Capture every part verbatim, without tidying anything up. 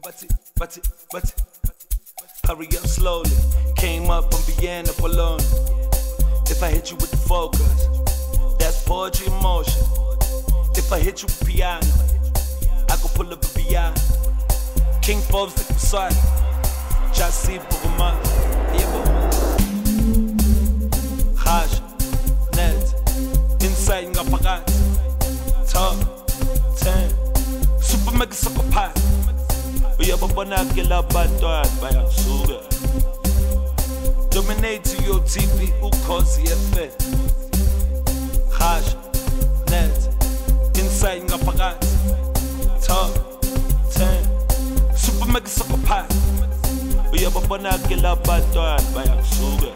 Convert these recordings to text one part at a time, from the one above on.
but it, but it, but it. Hurry up slowly. Came up and began up alone. If I hit you with the focus, that's poetry in motion. If I hit you with piano, I could pull up a piano. King Forbes the side. Just see Bogoma. Hash, net, inside ngaphakathi. Top ten, super mega soccer pie. Uyababona ke labantwana bayasuka. Dominate to your T V, ukhosi F M. Hash, net, inside ngaphakathi. Top ten, super mega soccer pie. Uyababona ke labantwana bayasuka.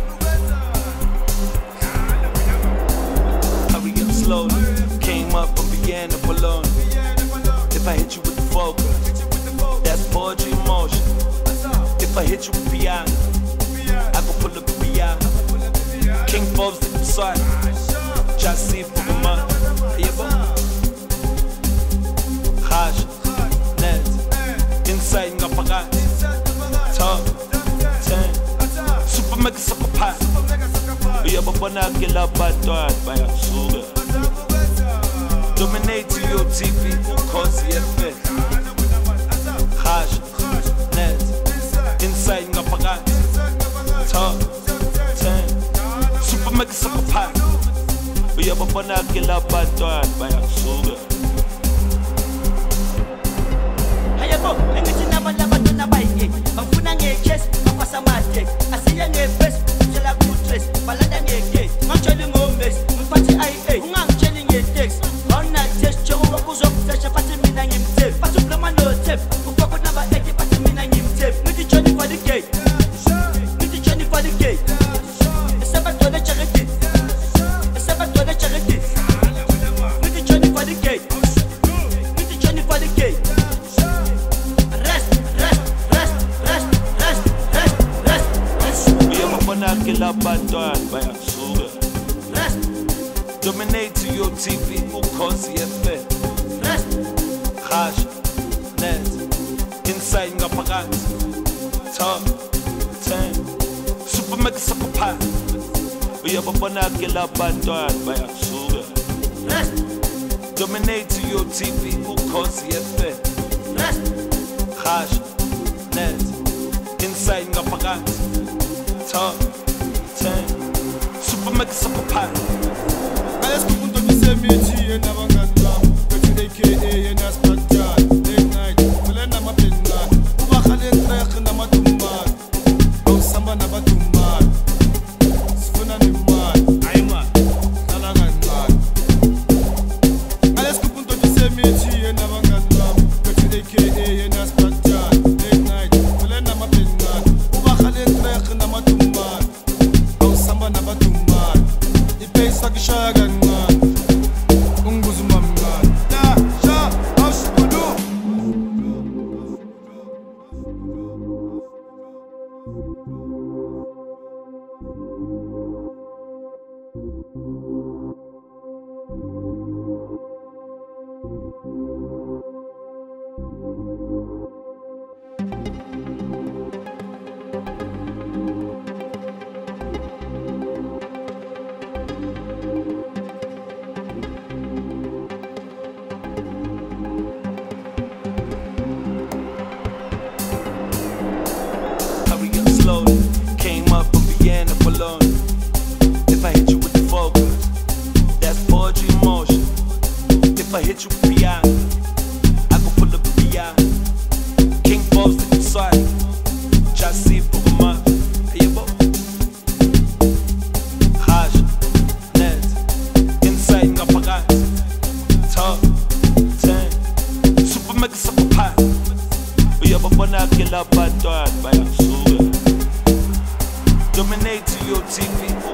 Hurry up slowly. Came up and began up alone. If I hit you with the focus, that's poetry in motion. If I hit you with piano, I can pull up a piano. King Forbes the side. Just see Bogoma. Hash, net, inside ngaphakathi. Top ten, super mega soccer pie. Uyababona ke labantwana bayasuka. Dominate to your T V, ukhosi F M. Hash, net, inside ngaphakathi. Top ten, super mega soccer pie. Uyababona ke labantwana bayasuka. Hayabo, engithi nabalabantwana bayike. Bafuna ngekesi, bafasa mate. Asiya ngefest, tshela ku stress. Balanda ngeke, ngitshela ngomesi, ngiphathi I A. Ungangitsheli ngetext. Awuna test, njengoba kuzokuflasha phathi mina ngimthe. Phathi ublama no tape. Ufaka number eight, phathi mina ngimthe. Ngithi Johnny for the gate. Ngithi Johnny for the gate. Esabathola charity. Esabathola charity. Ngithi Johnny for the gate. Ngithi Johnny for the gate. Rest, rest, rest, rest, rest, rest, rest, rest. Uyababona ke labantwana bayasuka. Rest, Dominate to your T V, ukhosi F M. rest, Hash, net, inside ngaphakathi. Top ten, super mega soccer pie. Uyababona ke labantwana bayasuka. rest, Dominate to your T V, ukhosi F M. rest. Hash, net, inside ngaphakathi. Top ten, super mega soccer pie. Ayesikupunto bisemithi yena abangani bami bethi A K A yena Spartan late night kulena mapenqani ubahale trek namadumbani awusamba nabadumbani sifuna nemali hayi man hlala kancane Ayesikupunto bisemithi yena abangani bami bethi A K A yena Spartan late night kulena mapenqani ubahale trek namadumbani awusamba nabadumbani ipesa kishaya kancane ungibuza umamncane ya sha awushukulu Hurry up slowly. Came up and began up alone. If I hit you with the focus, that's poetry in motion. If I hit you with piano, I could pull up a piano. King Forbes the side. Just see Bogoma. Hash, net, inside ngaphakathi. Top ten, super mega soccer pie. Uyababona ke labantwana bayasuka. Dominate to your T V,